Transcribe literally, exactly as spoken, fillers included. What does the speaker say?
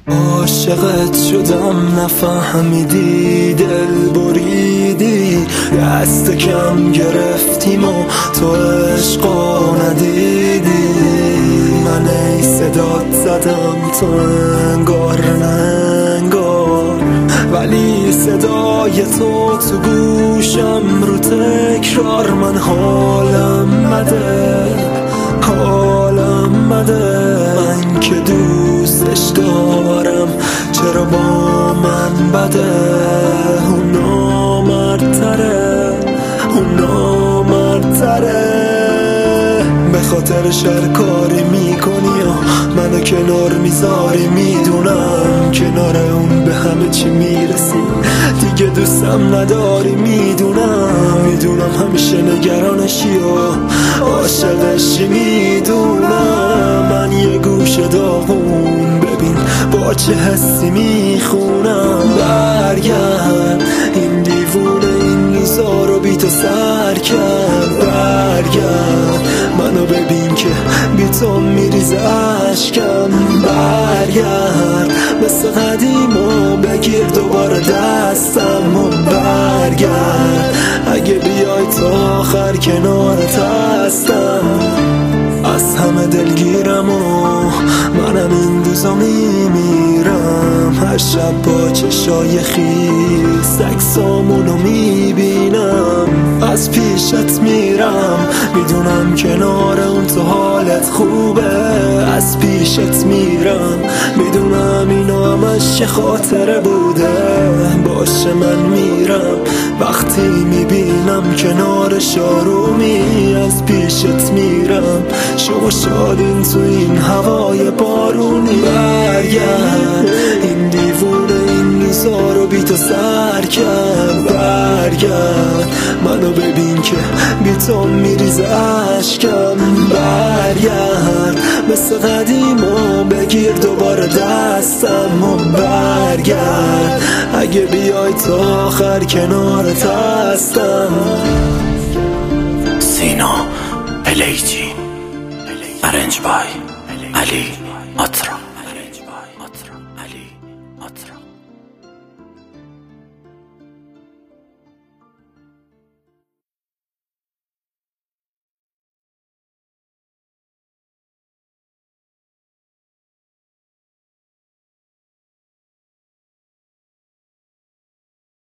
عاشقت شدم نفهمیدی، دل بریدی، دست کم گرفتیم و تو عشقا ندیدی. من ای صدات زدم تو انگار ننگار، ولی صدای تو تو گوشم رو تکرار. من حالم بده، حالم بده، من که دوستش دارم چرا با من بده. اون نامردتره، اون نامردتره. به خاطرش هر کاری میکنی و منو کنار میذاری، میدونم کنار اون به همه چی میرسی، دیگه دوستم نداری. میدونم میدونم همیشه نگرانشی و عاشقشی. میدونم من یه گوش داغون، ببین با چه حسی میخونم. برگرد این دیوونه این روزا رو بی تو سر کرد. برگرد منو ببین که بی تو میریزه اشکم. برگرد مثل قدیم و بگیر دوباره دستم و برگرد. اگه بیای تا آخر کنارت هستم. از همه دلگیرم و منم این روزا میمیرم، هر شب با چشای خیس عکسامونو میبینم. از پیشت میرم میدونم کنار اون تو حالت خوبه. از پیشت میرم میدونم اینو همش یه خاطره بوده. باشه من میرم وقتی میبینم کنارش آرومی. از پیشت میرم شو شادین تو این هوای بارونی. برگرد این دیوونه این روزا رو بی تو سر کرد. برگرد منو ببین که بی تو میریزه اشکم. برگرد مثل قدیم و بگیر دوباره دستم و برگرد. اگه بیای تا آخر کنارت هستم. سینا الیجی، ارنج بای علی اطرا.